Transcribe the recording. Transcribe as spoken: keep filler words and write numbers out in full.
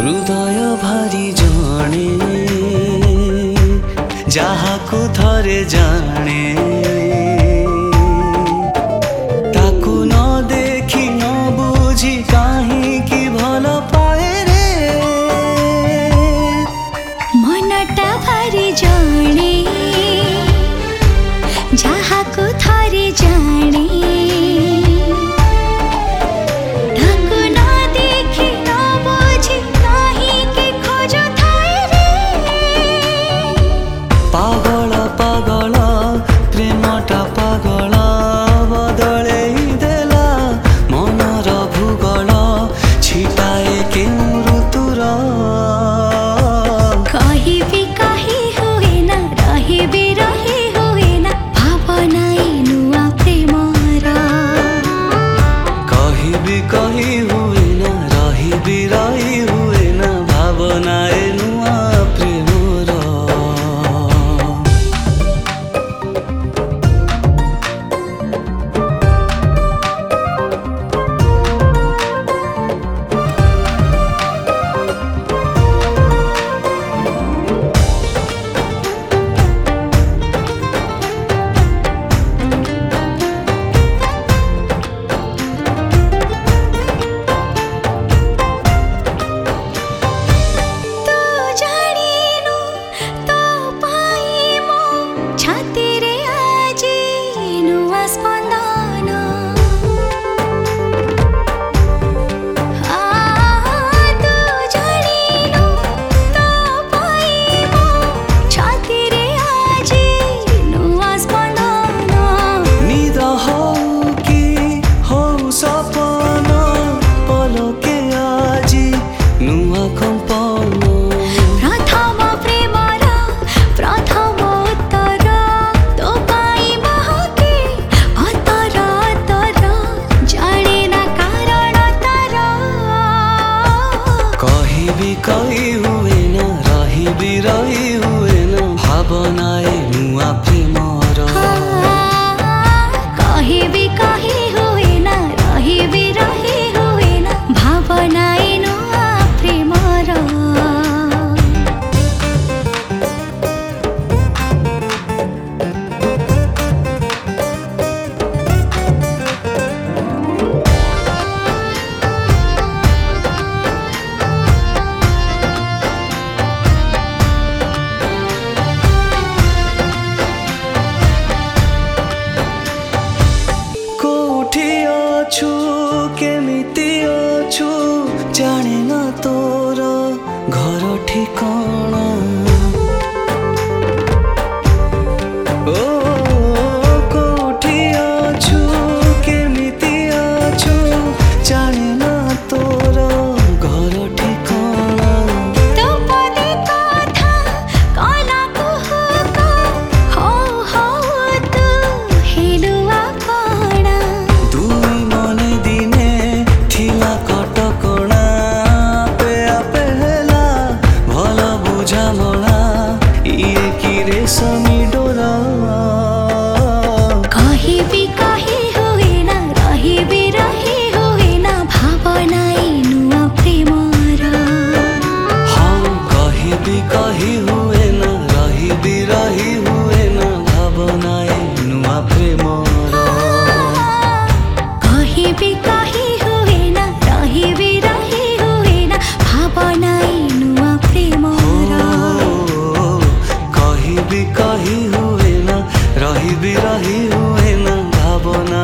हृदय भारी जाने जाहाकु थरे जाने ताकु न देखी न बुझी काहीं की भल पाए रे मनटा भारी जाने जाहाकु थरे जाने कही हुए ना रही भी रही हुए ना भावनाए नुआ प्रेमर कही हुए ना रही भी रही हुए ना भावनाए नुआ प्रेमर कही भी कही हुए ना रही भी रही हुए ना भावनाए नुआ प्रेमर अछु केमिति अछु जाने ना तोर घर ठिकाना ओ कोठी अछु केमिति अछु जाने ना तोर घर ठिकाना तो पदे कथा कला कुहक हो हो तू हेलुआ कणा दुई मने दिने थिला कटकणा पे आपे हेला भल बुझा मणा इए की रेशमी डोरा कही भी कही हुए ना रही भी रही हुए ना भावनाए नुआ प्रेमर हाँ कही भी कही हुए ना रही भी रही हुए ना भावनाए नुआ प्रेमर कही भी कही हुए ना रही भी रही हुए ना भावनाए नुआ प्रेमर कही भी कही हुए ना रही भी रही हुए ना भावना